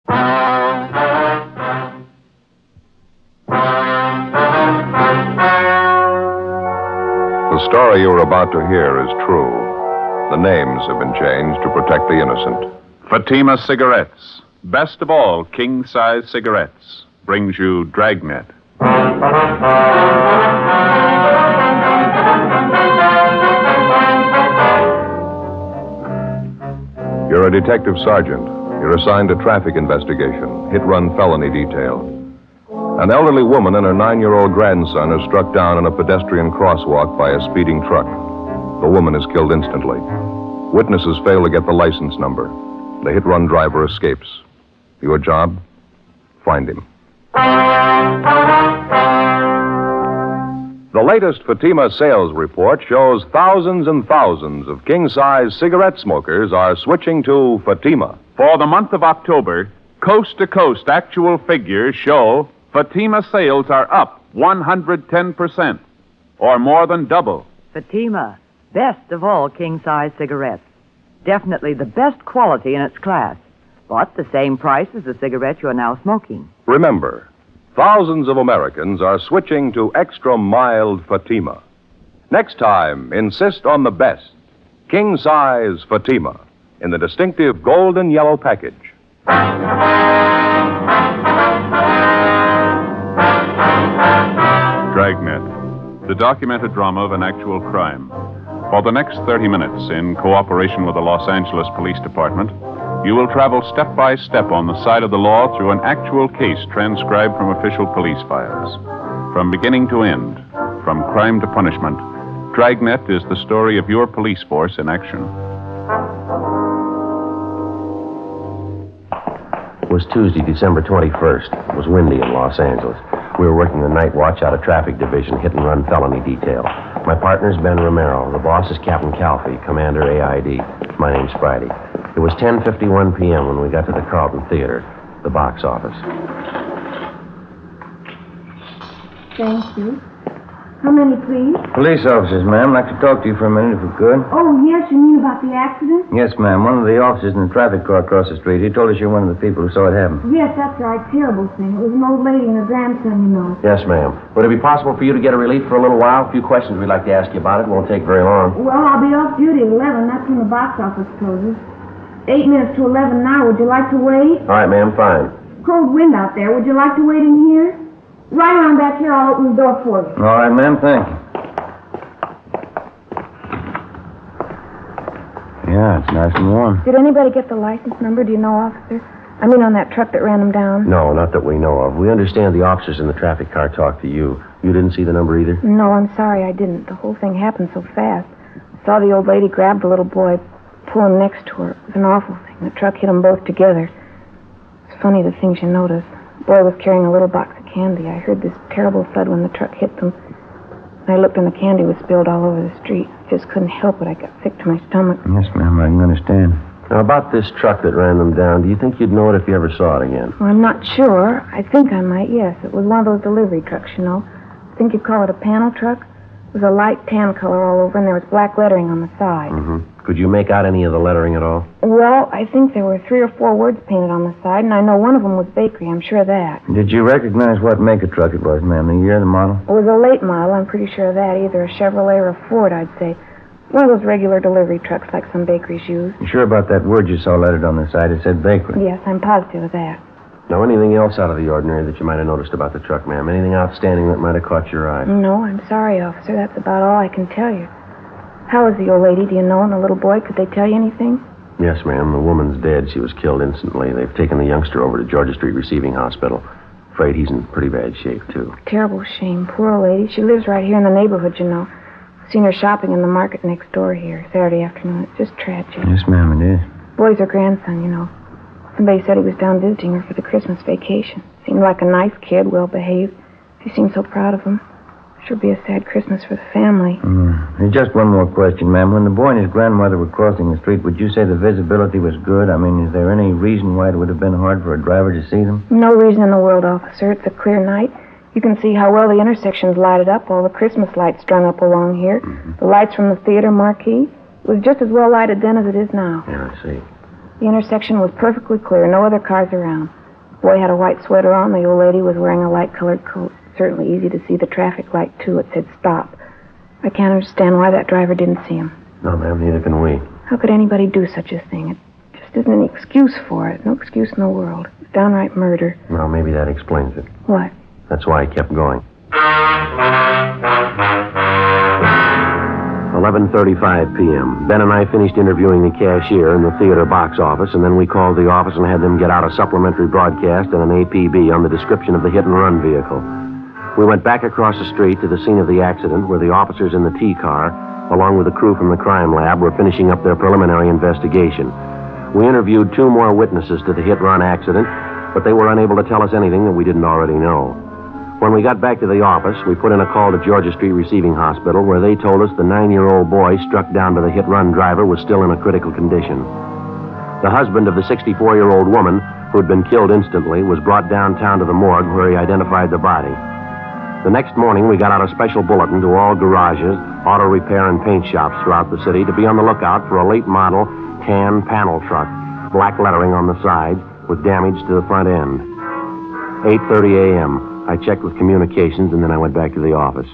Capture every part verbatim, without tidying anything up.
The story you're about to hear is true. The names have been changed to protect the innocent. Fatima Cigarettes, best of all king-size cigarettes, brings you Dragnet. You're a detective sergeant. You're assigned to traffic investigation, hit-run felony detail. An elderly woman and her nine-year-old grandson are struck down in a pedestrian crosswalk by a speeding truck. The woman is killed instantly. Witnesses fail to get the license number. The hit-run driver escapes. Your job? Find him. The latest Fatima sales report shows thousands and thousands of king-size cigarette smokers are switching to Fatima. For the month of October, coast-to-coast actual figures show Fatima sales are up one hundred ten percent, or more than double. Fatima, best of all king-size cigarettes. Definitely the best quality in its class, but the same price as the cigarette you're now smoking. Remember, thousands of Americans are switching to extra mild Fatima. Next time, insist on the best, king-size Fatima, in the distinctive golden yellow package. Dragnet, the documented drama of an actual crime. For the next thirty minutes, in cooperation with the Los Angeles Police Department, you will travel step by step on the side of the law through an actual case transcribed from official police files. From beginning to end, from crime to punishment, Dragnet is the story of your police force in action. It was Tuesday, December twenty-first. It was windy in Los Angeles. We were working the night watch out of traffic division, hit and run felony detail. My partner's Ben Romero. The boss is Captain Calfee, Commander A I D. My name's Friday. It was ten fifty-one p.m. when we got to the Carlton Theater, the box office. Thank you. How many, please? Police officers, ma'am. I'd like to talk to you for a minute if we could. Oh, yes, you mean about the accident? Yes, ma'am. One of the officers in the traffic car across the street, he told us you're one of the people who saw it happen. Yes, that's right. Terrible thing. It was an old lady and her grandson, you know. Yes, ma'am. Would it be possible for you to get a relief for a little while? A few questions we'd like to ask you about it. It won't take very long. Well, I'll be off duty at eleven. That's when the box office closes. Eight minutes to eleven now. Would you like to wait? All right, ma'am. Fine. Cold wind out there. Would you like to wait in here? Right around back here. I'll open the door for you. All right, ma'am. Thank you. Yeah, it's nice and warm. Did anybody get the license number? Do you know, officer? I mean, on that truck that ran them down? No, not that we know of. We understand the officers in the traffic car talked to you. You didn't see the number either? No, I'm sorry, I didn't. The whole thing happened so fast. I saw the old lady grab the little boy, pull him next to her. It was an awful thing. The truck hit them both together. It's funny the things you notice. The boy was carrying a little box of candy. I heard this terrible thud when the truck hit them. I looked and the candy was spilled all over the street. I just couldn't help it. I got sick to my stomach. Yes, ma'am, I can understand. Now, about this truck that ran them down, do you think you'd know it if you ever saw it again? Well, I'm not sure. I think I might, yes. It was one of those delivery trucks, you know. I think you'd call it a panel truck. It was a light tan color all over, and there was black lettering on the side. Mm-hmm. Could you make out any of the lettering at all? Well, I think there were three or four words painted on the side, and I know one of them was bakery. I'm sure of that. Did you recognize what make of truck it was, ma'am? The year, the model? It was a late model. I'm pretty sure of that. Either a Chevrolet or a Ford, I'd say. One of those regular delivery trucks like some bakeries use. You sure about that word you saw lettered on the side? It said bakery. Yes, I'm positive of that. Now, anything else out of the ordinary that you might have noticed about the truck, ma'am? Anything outstanding that might have caught your eye? No, I'm sorry, officer. That's about all I can tell you. How is the old lady, do you know, and the little boy? Could they tell you anything? Yes, ma'am. The woman's dead. She was killed instantly. They've taken the youngster over to Georgia Street Receiving Hospital. Afraid he's in pretty bad shape, too. Terrible shame. Poor old lady. She lives right here in the neighborhood, you know. Seen her shopping in the market next door here Saturday afternoon. It's just tragic. Yes, ma'am, it is. Boy's her grandson, you know. Somebody said he was down visiting her for the Christmas vacation. Seemed like a nice kid, well-behaved. She seemed so proud of him. Sure be a sad Christmas for the family. Mm. There's just one more question, ma'am. When the boy and his grandmother were crossing the street, would you say the visibility was good? I mean, is there any reason why it would have been hard for a driver to see them? No reason in the world, officer. It's a clear night. You can see how well the intersection's lighted up, all the Christmas lights strung up along here. Mm-hmm. The lights from the theater marquee. It was just as well lighted then as it is now. Yeah, I see. The intersection was perfectly clear, no other cars around. boy had a white sweater on. The old lady was wearing a light-colored coat. Certainly easy to see the traffic light, too. It said stop. I can't understand why that driver didn't see him. No, ma'am, neither can we. How could anybody do such a thing? It just isn't any excuse for it. No excuse in the world. It's downright murder. Well, maybe that explains it. What? That's why he kept going. eleven thirty-five p.m. Ben and I finished interviewing the cashier in the theater box office, and then we called the office and had them get out a supplementary broadcast and an A P B on the description of the hit-and-run vehicle. We went back across the street to the scene of the accident where the officers in the T-car, along with the crew from the crime lab, were finishing up their preliminary investigation. We interviewed two more witnesses to the hit-run accident, but they were unable to tell us anything that we didn't already know. When we got back to the office, we put in a call to Georgia Street Receiving Hospital, where they told us the nine-year-old boy struck down by the hit-run driver was still in a critical condition. The husband of the sixty-four-year-old woman, who had been killed instantly, was brought downtown to the morgue where he identified the body. The next morning, we got out a special bulletin to all garages, auto repair, and paint shops throughout the city to be on the lookout for a late-model tan panel truck, black lettering on the sides, with damage to the front end. eight thirty a.m. I checked with communications, and then I went back to the office.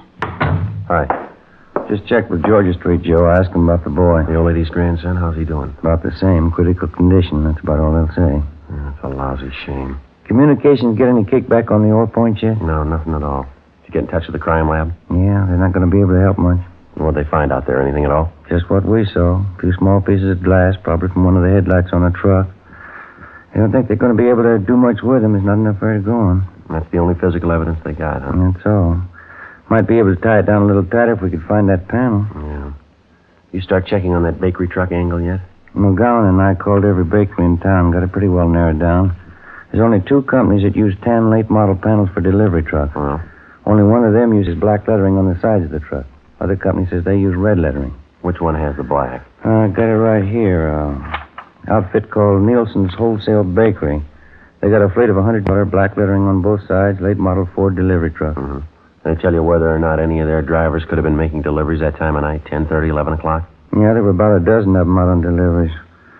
Hi. Just checked with Georgia Street, Joe. Asked him about the boy. The old lady's grandson, how's he doing? About the same. Critical condition. That's about all they'll say. Yeah, that's a lousy shame. Communications get any kickback on the ore point yet? No, nothing at all. Did you get in touch with the crime lab? Yeah, they're not going to be able to help much. What'd they find out there? Anything at all? Just what we saw. A few small pieces of glass, probably from one of the headlights on a truck. They don't think they're going to be able to do much with them. There's not enough there to go on. That's the only physical evidence they got, huh? That's all. Might be able to tie it down a little tighter if we could find that panel. Yeah. You start checking on that bakery truck angle yet? McGowan and I called every bakery in town, got it pretty well narrowed down. There's only two companies that use tan late model panels for delivery trucks. Well? Only one of them uses black lettering on the sides of the truck. Other company says they use red lettering. Which one has the black? Uh, I got it right here. Uh, outfit called Nielsen's Wholesale Bakery. They got a fleet of one hundred dollars black lettering on both sides, late model Ford delivery truck. Mm-hmm. They tell you whether or not any of their drivers could have been making deliveries that time of night, ten thirty, eleven o'clock? Yeah, there were about a dozen of them out on deliveries.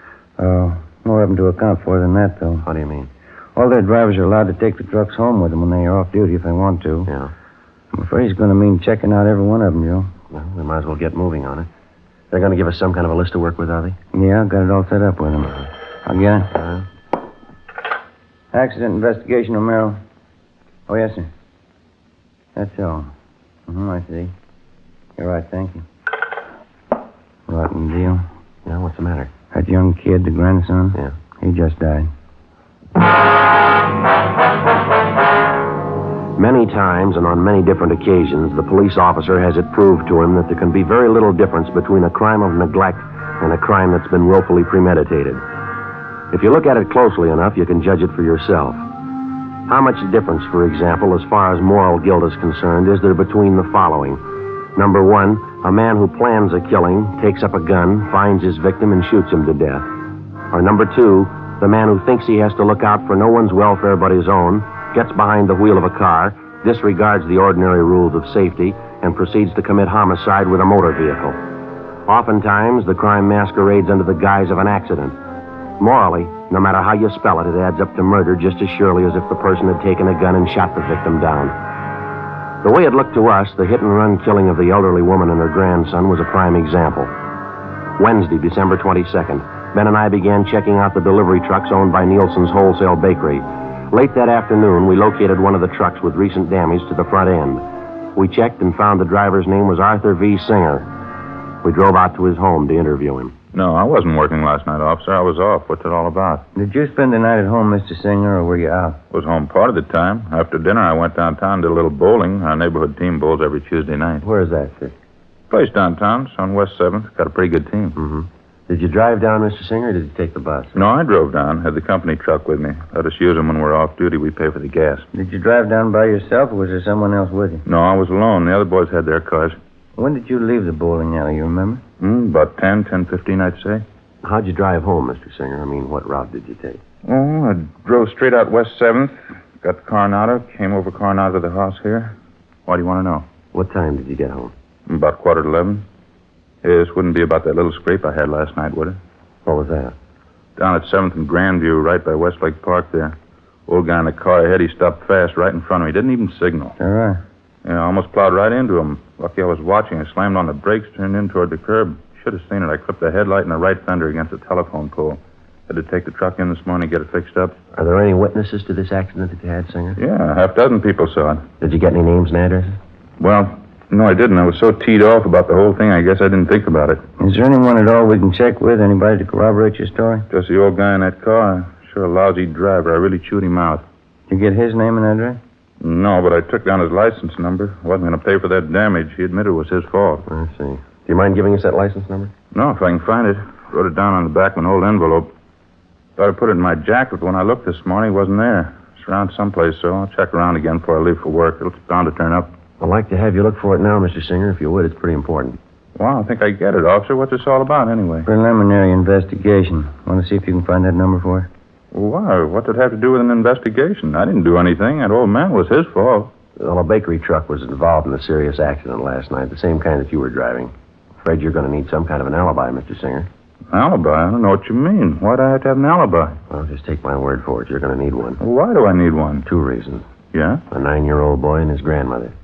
Uh, more of them to account for than that, though. How do you mean? All their drivers are allowed to take the trucks home with them when they are off duty if they want to. Yeah. I'm afraid it's going to mean checking out every one of them, Joe. Well, we might as well get moving on it. They're going to give us some kind of a list to work with, are they? Yeah, I've got it all set up with them. I'll get it. Uh-huh. Accident investigation, Romero. Oh, yes, sir. That's all. Mm-hmm, I see. You're right, thank you. Rotten deal. Yeah, what's the matter? That young kid, the grandson? Yeah. He just died. Many times and on many different occasions, the police officer has it proved to him that there can be very little difference between a crime of neglect and a crime that's been willfully premeditated. If you look at it closely enough, you can judge it for yourself. How much difference, for example, as far as moral guilt is concerned, is there between the following? Number one, a man who plans a killing, takes up a gun, finds his victim, and shoots him to death. Or number two, the man who thinks he has to look out for no one's welfare but his own, gets behind the wheel of a car, disregards the ordinary rules of safety, and proceeds to commit homicide with a motor vehicle. Oftentimes, the crime masquerades under the guise of an accident. Morally, no matter how you spell it, it adds up to murder just as surely as if the person had taken a gun and shot the victim down. The way it looked to us, the hit-and-run killing of the elderly woman and her grandson was a prime example. Wednesday, December twenty-second, Ben and I began checking out the delivery trucks owned by Nielsen's Wholesale Bakery. Late that afternoon, we located one of the trucks with recent damage to the front end. We checked and found the driver's name was Arthur V. Singer. We drove out to his home to interview him. No, I wasn't working last night, officer. I was off. What's it all about? Did you spend the night at home, Mister Singer, or were you out? Was home part of the time. After dinner, I went downtown, did a little bowling. Our neighborhood team bowls every Tuesday night. Where is that, sir? Place downtown. It's on West seventh. Got a pretty good team. Mm-hmm. Did you drive down, Mister Singer, or did you take the bus? No, I drove down. Had the company truck with me. Let us use them when we're off duty. We pay for the gas. Did you drive down by yourself, or was there someone else with you? No, I was alone. The other boys had their cars. When did you leave the bowling alley, you remember? Mm, about ten, ten fifteen, I'd say. How'd you drive home, Mister Singer? I mean, what route did you take? Oh, I drove straight out West seventh, got the Coronado, came over Coronado to the house here. Why do you want to know? What time did you get home? About quarter to eleven. This wouldn't be about that little scrape I had last night, would it? What was that? Down at seventh and Grandview, right by Westlake Park there. Old guy in the car ahead, he stopped fast right in front of me. Didn't even signal. All right. Yeah, I almost plowed right into him. Lucky I was watching. I slammed on the brakes, turned in toward the curb. Should have seen it. I clipped the headlight and the right fender against a telephone pole. Had to take the truck in this morning, get it fixed up. Are there any witnesses to this accident that you had, Singer? Yeah, a half dozen people saw it. Did you get any names and addresses? Well, no, I didn't. I was so teed off about the whole thing, I guess I didn't think about it. Is there anyone at all we can check with? Anybody to corroborate your story? Just the old guy in that car. Sure a lousy driver. I really chewed him out. Did you get his name and address? No, but I took down his license number. I wasn't going to pay for that damage. He admitted it was his fault. I see. Do you mind giving us that license number? No, if I can find it. Wrote it down on the back of an old envelope. Thought I put it in my jacket, but when I looked this morning, it wasn't there. It's around someplace, so I'll check around again before I leave for work. It's bound to turn up. I'd like to have you look for it now, Mister Singer, if you would. It's pretty important. Well, I think I get it, officer. What's this all about, anyway? Preliminary investigation. Want to see if you can find that number for us? Well, why? What's it have to do with an investigation? I didn't do anything. That old man was his fault. Well, a bakery truck was involved in a serious accident last night, the same kind that you were driving. Afraid you're going to need some kind of an alibi, Mister Singer. Alibi? I don't know what you mean. Why'd I have to have an alibi? Well, just take my word for it. You're going to need one. Well, why do I need one? Two reasons. Yeah? A nine-year-old boy and his grandmother.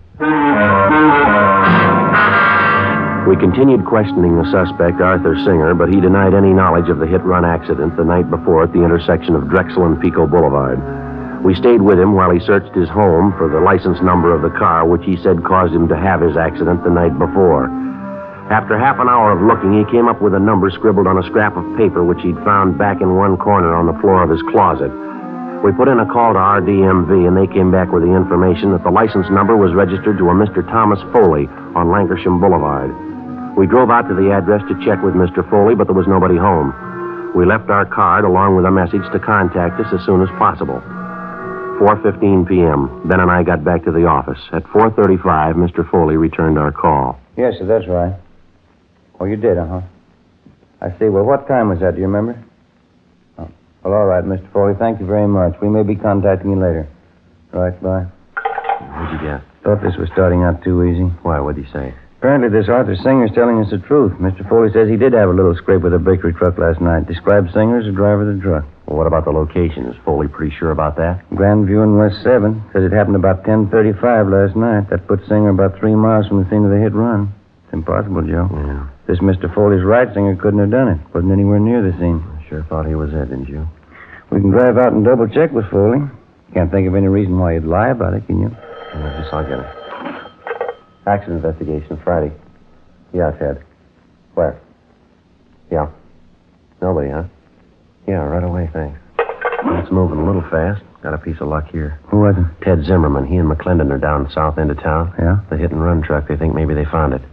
We continued questioning the suspect, Arthur Singer, but he denied any knowledge of the hit-run accident the night before at the intersection of Drexel and Pico Boulevard. We stayed with him while he searched his home for the license number of the car, which he said caused him to have his accident the night before. After half an hour of looking, he came up with a number scribbled on a scrap of paper which he'd found back in one corner on the floor of his closet. We put in a call to R D M V, and they came back with the information that the license number was registered to a Mister Thomas Foley on Lankershim Boulevard. We drove out to the address to check with Mister Foley, but there was nobody home. We left our card along with a message to contact us as soon as possible. four fifteen p.m. Ben and I got back to the office. At four thirty-five, Mister Foley returned our call. Yes, sir, that's right. Oh, you did, uh-huh. I see. Well, what time was that? Do you remember? Oh. Well, all right, Mister Foley. Thank you very much. We may be contacting you later. Right, bye. What'd you get? Thought this was starting out too easy. Why, what'd he say? Apparently, this Arthur Singer's telling us the truth. Mister Foley says he did have a little scrape with a bakery truck last night. Described Singer as the driver of the truck. Well, what about the location? Is Foley pretty sure about that? Grandview and West seven. Says it happened about ten thirty-five last night. That puts Singer about three miles from the scene of the hit run. It's impossible, Joe. Yeah. This Mister Foley's right. Singer couldn't have done it. Wasn't anywhere near the scene. I sure thought he was it, didn't you? We can drive out and double check with Foley. Can't think of any reason why he'd lie about it, can you? I guess I'll get it. Accident investigation, Friday. Yeah, Ted. Where? Yeah. Nobody, huh? Yeah, right away, thanks. It's moving a little fast. Got a piece of luck here. Who was it? Ted Zimmerman. He and McClendon are down the south end of town. Yeah? The hit and run truck. They think maybe they found it.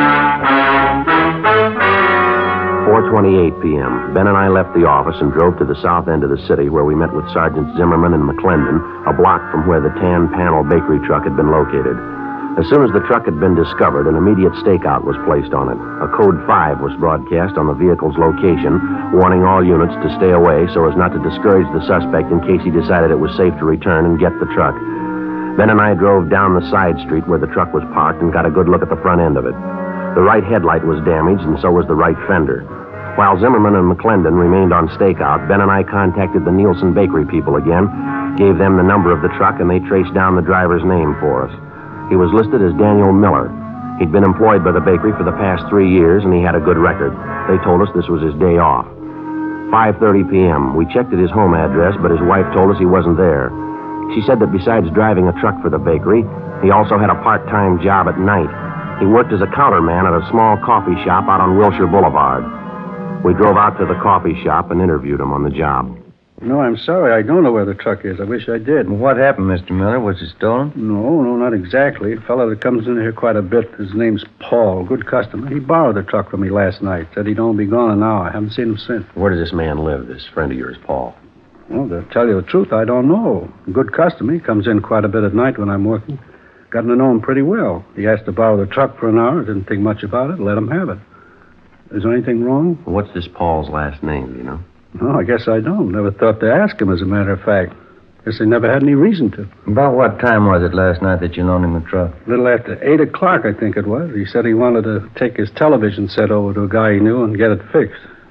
four twenty-eight p.m. Ben and I left the office and drove to the south end of the city where we met with Sergeants Zimmerman and McClendon, a block from where the tan panel bakery truck had been located. As soon as the truck had been discovered, an immediate stakeout was placed on it. A code five was broadcast on the vehicle's location, warning all units to stay away so as not to discourage the suspect in case he decided it was safe to return and get the truck. Ben and I drove down the side street where the truck was parked and got a good look at the front end of it. The right headlight was damaged, and so was the right fender. While Zimmerman and McClendon remained on stakeout, Ben and I contacted the Nielsen Bakery people again, gave them the number of the truck, and they traced down the driver's name for us. He was listed as Daniel Miller. He'd been employed by the bakery for the past three years, and he had a good record. They told us this was his day off. five thirty p.m. We checked at his home address, but his wife told us he wasn't there. She said that besides driving a truck for the bakery, he also had a part-time job at night. He worked as a counterman at a small coffee shop out on Wilshire Boulevard. We drove out to the coffee shop and interviewed him on the job. No, I'm sorry. I don't know where the truck is. I wish I did. What happened, Mister Miller? Was it stolen? No, no, not exactly. A fellow that comes in here quite a bit. His name's Paul. Good customer. He borrowed the truck from me last night. Said he'd only be gone an hour. I haven't seen him since. Where does this man live, this friend of yours, Paul? Well, to tell you the truth, I don't know. Good customer. He comes in quite a bit at night when I'm working. Gotten to know him pretty well. He asked to borrow the truck for an hour. Didn't think much about it. Let him have it. Is there anything wrong? What's this Paul's last name, do you know? No, I guess I don't. Never thought to ask him, as a matter of fact. Guess I never had any reason to. About what time was it last night that you loaned him the truck? A little after eight o'clock, I think it was. He said he wanted to take his television set over to a guy he knew and get it fixed.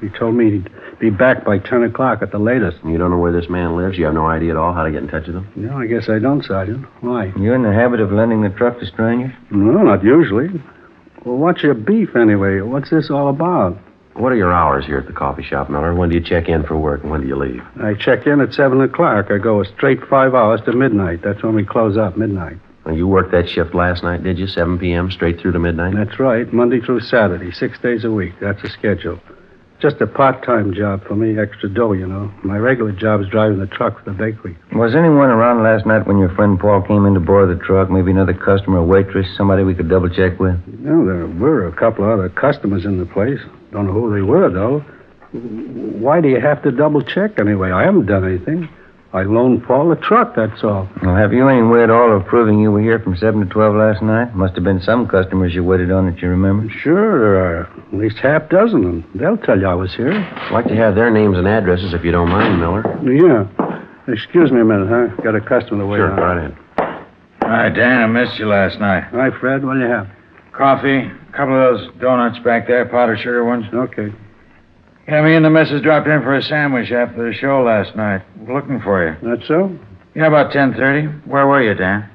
He told me he'd be back by ten o'clock at the latest. You don't know where this man lives? You have no idea at all how to get in touch with him? No, I guess I don't, Sergeant. Why? You in the habit of lending the truck to strangers? No, not usually. Well, what's your beef, anyway? What's this all about? What are your hours here at the coffee shop, Miller? When do you check in for work and when do you leave? I check in at seven o'clock. I go a straight five hours to midnight. That's when we close up, midnight. Well, you worked that shift last night, did you? seven p.m. straight through to midnight? That's right. Monday through Saturday, six days a week. That's the schedule. Just a part-time job for me, extra dough, you know. My regular job is driving the truck for the bakery. Was anyone around last night when your friend Paul came in to borrow the truck? Maybe another customer, a waitress, somebody we could double-check with? No, there were a couple of other customers in the place. Don't know who they were, though. Why do you have to double-check anyway? I haven't done anything. I loaned Paul a truck, that's all. Well, have you any way at all of proving you were here from seven to twelve last night? Must have been some customers you waited on that you remember. Sure, there are at least half dozen, and they'll tell you I was here. I'd like to have their names and addresses if you don't mind, Miller. Yeah. Excuse me a minute, huh? Got a customer to wait Sure, on. go right ahead. Hi, Dan. I missed you last night. Hi, Fred. What do you have? Coffee, a couple of those donuts back there, powdered sugar ones. Okay. Yeah, me and the missus dropped in for a sandwich after the show last night. Looking for you. That's so? Yeah, about ten thirty. Where were you, Dan?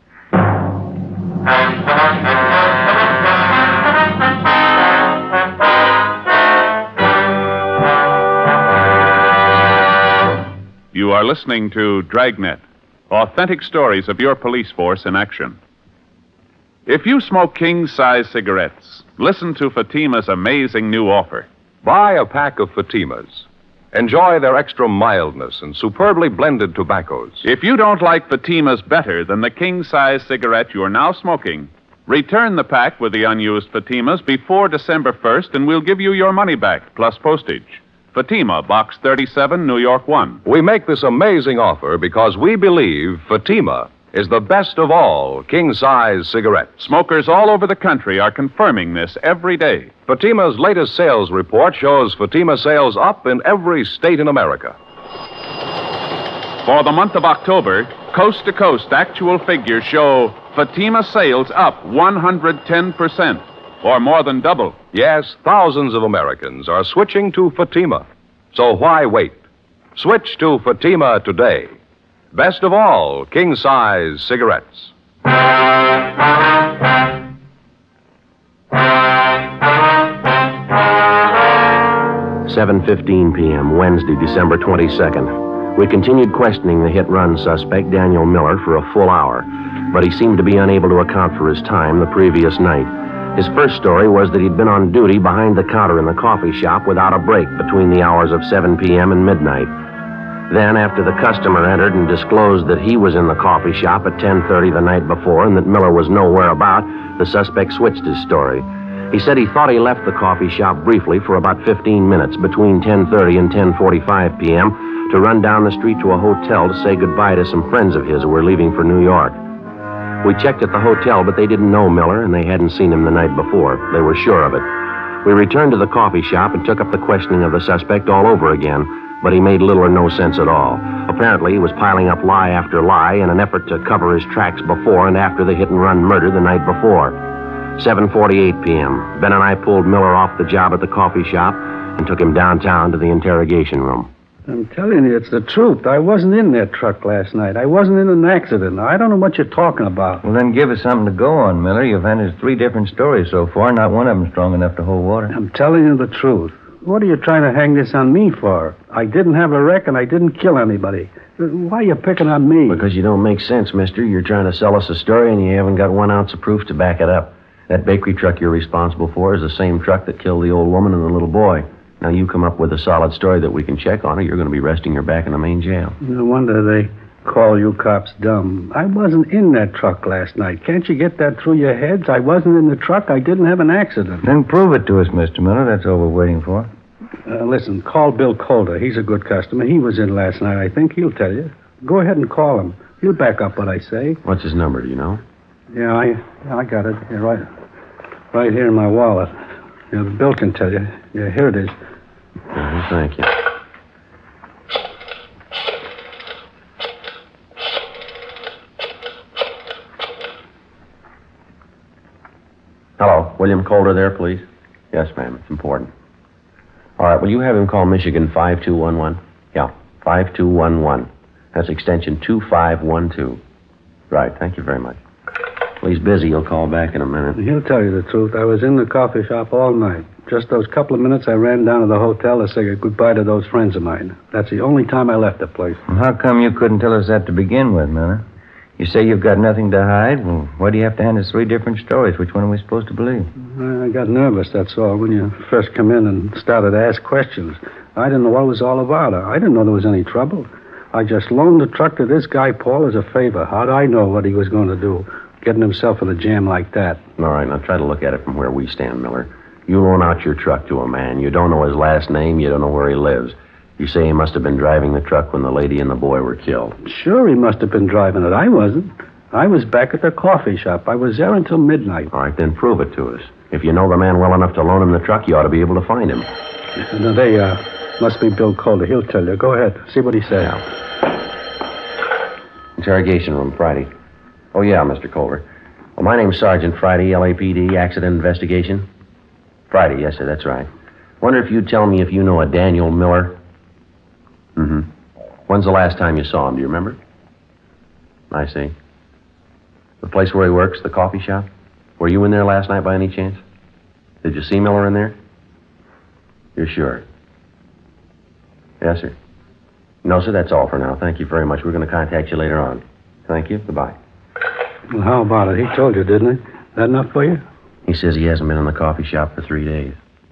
You are listening to Dragnet, authentic stories of your police force in action. If you smoke king-size cigarettes, listen to Fatima's amazing new offer. Buy a pack of Fatimas. Enjoy their extra mildness and superbly blended tobaccos. If you don't like Fatima's better than the king-size cigarette you're now smoking, return the pack with the unused Fatimas before December first, and we'll give you your money back, plus postage. Fatima, Box thirty-seven, New York one. We make this amazing offer because we believe Fatima is the best of all king-size cigarettes. Smokers all over the country are confirming this every day. Fatima's latest sales report shows Fatima sales up in every state in America. For the month of October, coast-to-coast actual figures show Fatima sales up one hundred ten percent, or more than double. Yes, thousands of Americans are switching to Fatima. So why wait? Switch to Fatima today. Best of all, king-size cigarettes. seven fifteen p.m., Wednesday, December twenty-second. We continued questioning the hit-run suspect, Daniel Miller, for a full hour, but he seemed to be unable to account for his time the previous night. His first story was that he'd been on duty behind the counter in the coffee shop without a break between the hours of seven p.m. and midnight. Then, after the customer entered and disclosed that he was in the coffee shop at ten thirty the night before and that Miller was nowhere about, the suspect switched his story. He said he thought he left the coffee shop briefly for about fifteen minutes between ten thirty and ten forty-five p.m. to run down the street to a hotel to say goodbye to some friends of his who were leaving for New York. We checked at the hotel, but they didn't know Miller and they hadn't seen him the night before. They were sure of it. We returned to the coffee shop and took up the questioning of the suspect all over again, but he made little or no sense at all. Apparently, he was piling up lie after lie in an effort to cover his tracks before and after the hit-and-run murder the night before. seven forty-eight p.m., Ben and I pulled Miller off the job at the coffee shop and took him downtown to the interrogation room. I'm telling you, it's the truth. I wasn't in that truck last night. I wasn't in an accident. I don't know what you're talking about. Well, then give us something to go on, Miller. You've handed us three different stories so far. Not one of them strong enough to hold water. I'm telling you the truth. What are you trying to hang this on me for? I didn't have a wreck and I didn't kill anybody. Why are you picking on me? Because you don't make sense, mister. You're trying to sell us a story and you haven't got one ounce of proof to back it up. That bakery truck you're responsible for is the same truck that killed the old woman and the little boy. Now, you come up with a solid story that we can check on, or you're going to be resting your back in the main jail. No wonder they call you cops dumb. I wasn't in that truck last night. Can't you get that through your heads? I wasn't in the truck. I didn't have an accident. Then prove it to us, Mister Miller. That's all we're waiting for. Uh, listen, call Bill Calder. He's a good customer. He was in last night, I think. He'll tell you. Go ahead and call him. He'll back up what I say. What's his number, do you know? Yeah, I yeah, I got it. Yeah, right, right here in my wallet. Yeah, Bill can tell you. Yeah, here it is. Uh, thank you. Hello, William Calder there, please? Yes, ma'am. It's important. All right, will you have him call Michigan five two one one? Yeah, five two one one. That's extension two five one two. Right, thank you very much. Well, he's busy. He'll call back in a minute. He'll tell you the truth. I was in the coffee shop all night. Just those couple of minutes I ran down to the hotel to say goodbye to those friends of mine. That's the only time I left the place. Well, how come you couldn't tell us that to begin with, Miller? You say you've got nothing to hide? Well, why do you have to hand us three different stories? Which one are we supposed to believe? I got nervous, that's all, when you first come in and started to ask questions. I didn't know what it was all about. I didn't know there was any trouble. I just loaned the truck to this guy, Paul, as a favor. How'd I know what he was going to do, getting himself in a jam like that? All right, now try to look at it from where we stand, Miller. You loan out your truck to a man. You don't know his last name. You don't know where he lives. You say he must have been driving the truck when the lady and the boy were killed. Sure, he must have been driving it. I wasn't. I was back at the coffee shop. I was there until midnight. All right, then prove it to us. If you know the man well enough to loan him the truck, you ought to be able to find him. Now, they, uh, must be Bill Calder. He'll tell you. Go ahead. See what he says. Yeah. Interrogation room, Friday. Oh, yeah, Mister Culver. Well, my name's Sergeant Friday, L A P D, Accident Investigation. Friday, yes, sir, that's right. Wonder if you'd tell me if you know a Daniel Miller? Mm-hmm. When's the last time you saw him? Do you remember? I see. The place where he works, the coffee shop? Were you in there last night by any chance? Did you see Miller in there? You're sure? Yes, sir. No, sir, that's all for now. Thank you very much. We're going to contact you later on. Thank you. Goodbye. Well, how about it? He told you, didn't he? That enough for you? He says he hasn't been in the coffee shop for three days.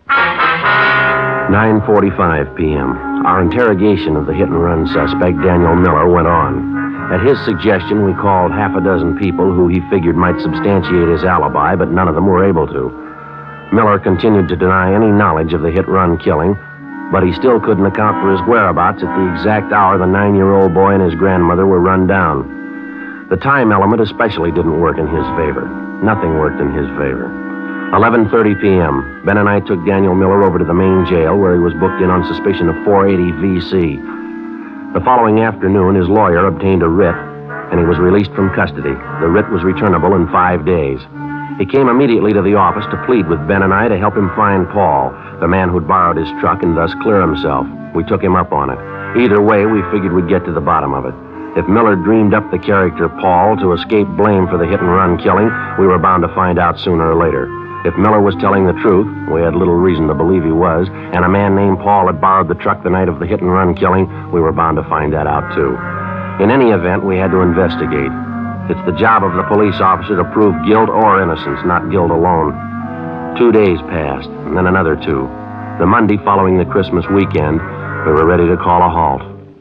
nine forty-five p.m. Our interrogation of the hit-and-run suspect, Daniel Miller, went on. At his suggestion, we called half a dozen people who he figured might substantiate his alibi, but none of them were able to. Miller continued to deny any knowledge of the hit-run killing, but he still couldn't account for his whereabouts at the exact hour the nine-year-old boy and his grandmother were run down. The time element especially didn't work in his favor. Nothing worked in his favor. eleven thirty p.m., Ben and I took Daniel Miller over to the main jail where he was booked in on suspicion of four eighty V C. The following afternoon, his lawyer obtained a writ, and he was released from custody. The writ was returnable in five days. He came immediately to the office to plead with Ben and I to help him find Paul, the man who'd borrowed his truck, and thus clear himself. We took him up on it. Either way, we figured we'd get to the bottom of it. If Miller dreamed up the character Paul to escape blame for the hit-and-run killing, we were bound to find out sooner or later. If Miller was telling the truth, we had little reason to believe he was, and a man named Paul had borrowed the truck the night of the hit-and-run killing, we were bound to find that out, too. In any event, we had to investigate. It's the job of the police officer to prove guilt or innocence, not guilt alone. Two days passed, and then another two. The Monday following the Christmas weekend, we were ready to call a halt.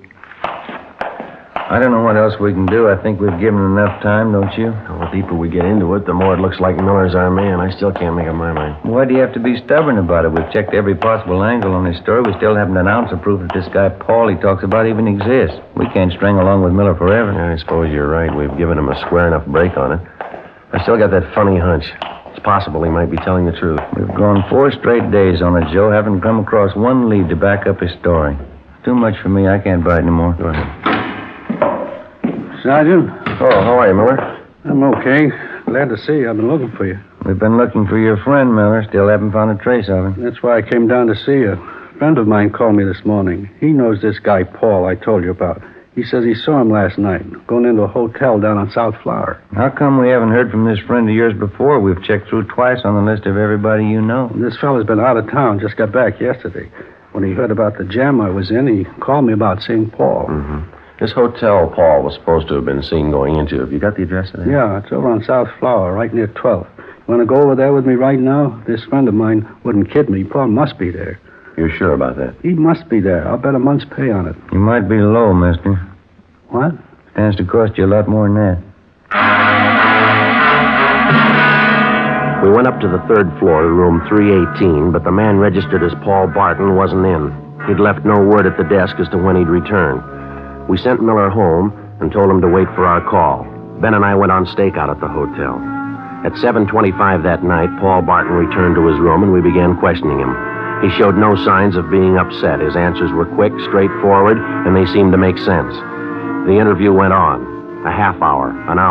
I don't know what else we can do. I think we've given enough time, don't you? The deeper we get into it, the more it looks like Miller's our man. I still can't make up my mind. Why do you have to be stubborn about it? We've checked every possible angle on this story. We still haven't an ounce of proof that this guy Paul he talks about even exists. We can't string along with Miller forever. Yeah, I suppose you're right. We've given him a square enough break on it. I still got that funny hunch. It's possible he might be telling the truth. We've gone four straight days on it, Joe. Haven't come across one lead to back up his story. Too much for me. I can't bite anymore. Go ahead. Sergeant? Oh, how are you, Miller? I'm okay. Glad to see you. I've been looking for you. We've been looking for your friend, Miller. Still haven't found a trace of him. That's why I came down to see you. A friend of mine called me this morning. He knows this guy, Paul, I told you about. He says he saw him last night, going into a hotel down on South Flower. How come we haven't heard from this friend of yours before? We've checked through twice on the list of everybody you know. This fellow's been out of town, just got back yesterday. When he heard about the jam I was in, he called me about seeing Paul. Mm-hmm. This hotel Paul was supposed to have been seen going into. Have you got the address of that? Yeah, it's over on South Flower, right near twelfth. You want to go over there with me right now? This friend of mine wouldn't kid me. Paul must be there. You're sure about that? He must be there. I'll bet a month's pay on it. You might be low, mister. What? Stands to cost you a lot more than that. We went up to the third floor, room three eighteen, but the man registered as Paul Barton wasn't in. He'd left no word at the desk as to when he'd return. We sent Miller home and told him to wait for our call. Ben and I went on stakeout at the hotel. At seven twenty-five that night, Paul Barton returned to his room and we began questioning him. He showed no signs of being upset. His answers were quick, straightforward, and they seemed to make sense. The interview went on. A half hour, an hour.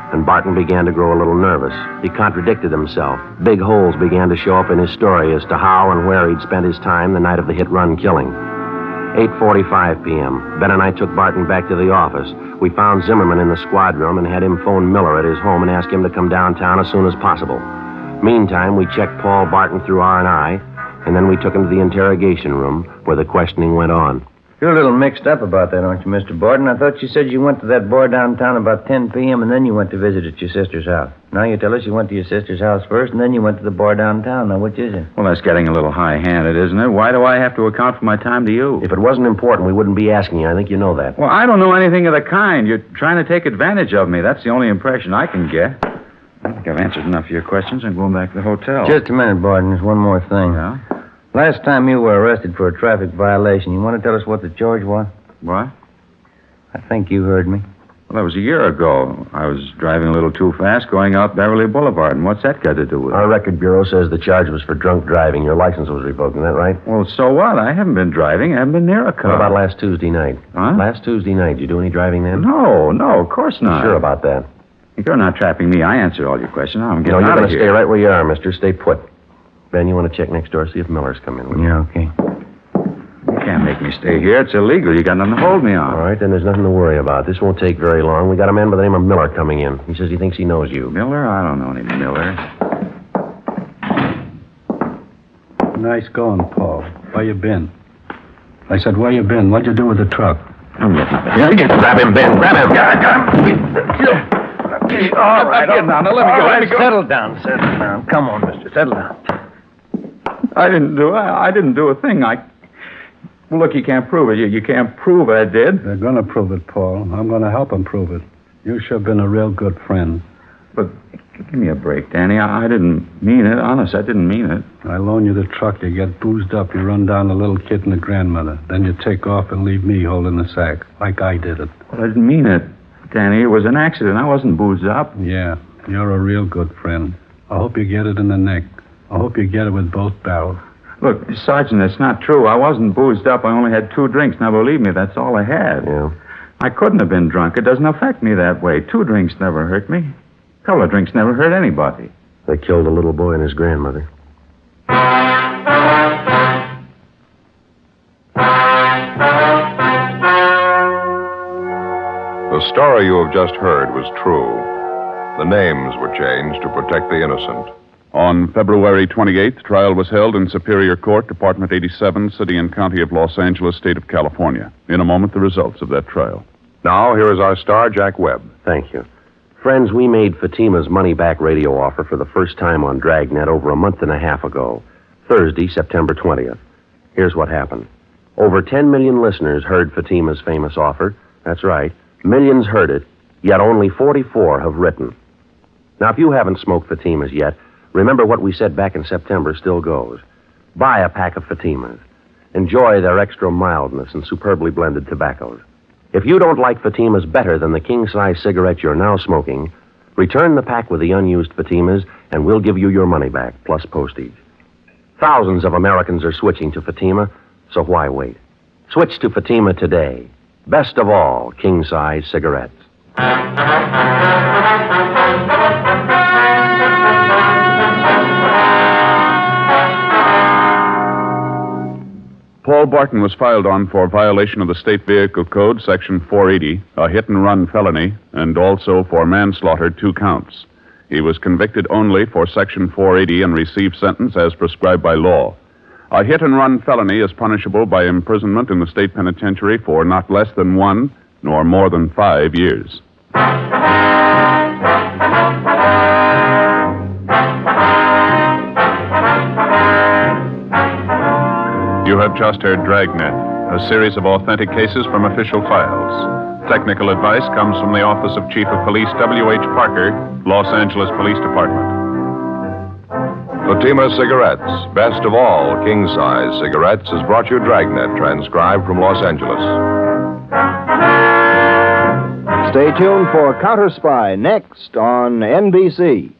and Barton began to grow a little nervous. He contradicted himself. Big holes began to show up in his story as to how and where he'd spent his time the night of the hit-run killing. eight forty-five p.m. Ben and I took Barton back to the office. We found Zimmerman in the squad room and had him phone Miller at his home and ask him to come downtown as soon as possible. Meantime, we checked Paul Barton through R and I, and then we took him to the interrogation room where the questioning went on. You're a little mixed up about that, aren't you, Mister Borden? I thought you said you went to that bar downtown about ten p.m. and then you went to visit at your sister's house. Now you tell us you went to your sister's house first and then you went to the bar downtown. Now, which is it? Well, that's getting a little high-handed, isn't it? Why do I have to account for my time to you? If it wasn't important, we wouldn't be asking you. I think you know that. Well, I don't know anything of the kind. You're trying to take advantage of me. That's the only impression I can get. I think I've answered enough of your questions. I'm going back to the hotel. Just a minute, Borden. There's one more thing. Yeah? Last time you were arrested for a traffic violation, you want to tell us what the charge was? What? I think you heard me. Well, that was a year ago. I was driving a little too fast going out Beverly Boulevard, and what's that got to do with it? Our record bureau says the charge was for drunk driving. Your license was revoked, isn't that right? Well, so what? I haven't been driving. I haven't been near a car. What about last Tuesday night? Huh? Last Tuesday night, did you do any driving then? No, no, of course not. Sure about that? You're not trapping me. I answered all your questions. Now I'm You getting know, you're out going of to here. stay right where you are, mister. Stay put. Ben, you want to check next door, see if Miller's come in with you? Yeah, okay. You can't make me stay here. It's illegal. You got nothing to hold me on. All right, then there's nothing to worry about. This won't take very long. We got a man by the name of Miller coming in. He says he thinks he knows you. Miller? I don't know any Miller. Nice going, Paul. Where you been? I said, where you been? What'd you do with the truck? I'm getting up Yeah, get, grab him, Ben. Grab him. Yeah, I got him. All right, Get down. Now, let me all go. right, Let me go. Settle down, settle down. Come on, mister. Settle down. I didn't do I, I didn't do a thing. I... Well, look, you can't prove it. You, you can't prove I did. They're going to prove it, Paul. I'm going to help them prove it. You sure been a real good friend. But give me a break, Danny. I, I didn't mean it. Honest, I didn't mean it. I loan you the truck. You get boozed up. You run down the little kid and the grandmother. Then you take off and leave me holding the sack, like I did it. Well, I didn't mean it, Danny. It was an accident. I wasn't boozed up. Yeah, you're a real good friend. I hope you get it in the neck. I hope you get it with both barrels. Look, Sergeant, it's not true. I wasn't boozed up. I only had two drinks. Now, believe me, that's all I had. Yeah. I couldn't have been drunk. It doesn't affect me that way. Two drinks never hurt me. A couple of drinks never hurt anybody. They killed a little boy and his grandmother. The story you have just heard was true. The names were changed to protect the innocent. On February twenty-eighth, trial was held in Superior Court, Department eighty-seven, City and County of Los Angeles, State of California. In a moment, the results of that trial. Now, here is our star, Jack Webb. Thank you. Friends, we made Fatima's money-back radio offer for the first time on Dragnet over a month and a half ago, Thursday, September twentieth. Here's what happened. Over ten million listeners heard Fatima's famous offer. That's right. Millions heard it, yet only forty-four have written. Now, if you haven't smoked Fatimas yet, remember what we said back in September still goes. Buy a pack of Fatimas. Enjoy their extra mildness and superbly blended tobaccos. If you don't like Fatimas better than the king-size cigarette you're now smoking, return the pack with the unused Fatimas, and we'll give you your money back, plus postage. Thousands of Americans are switching to Fatima, so why wait? Switch to Fatima today. Best of all, king-size cigarettes. Paul Barton was filed on for violation of the State Vehicle Code, Section four eighty, a hit-and-run felony, and also for manslaughter, two counts. He was convicted only for Section four eighty and received sentence as prescribed by law. A hit-and-run felony is punishable by imprisonment in the state penitentiary for not less than one nor more than five years. You have just heard Dragnet, a series of authentic cases from official files. Technical advice comes from the Office of Chief of Police W H Parker, Los Angeles Police Department. Fatima Cigarettes, best of all king-size cigarettes, has brought you Dragnet, transcribed from Los Angeles. Stay tuned for Counter Spy next on N B C.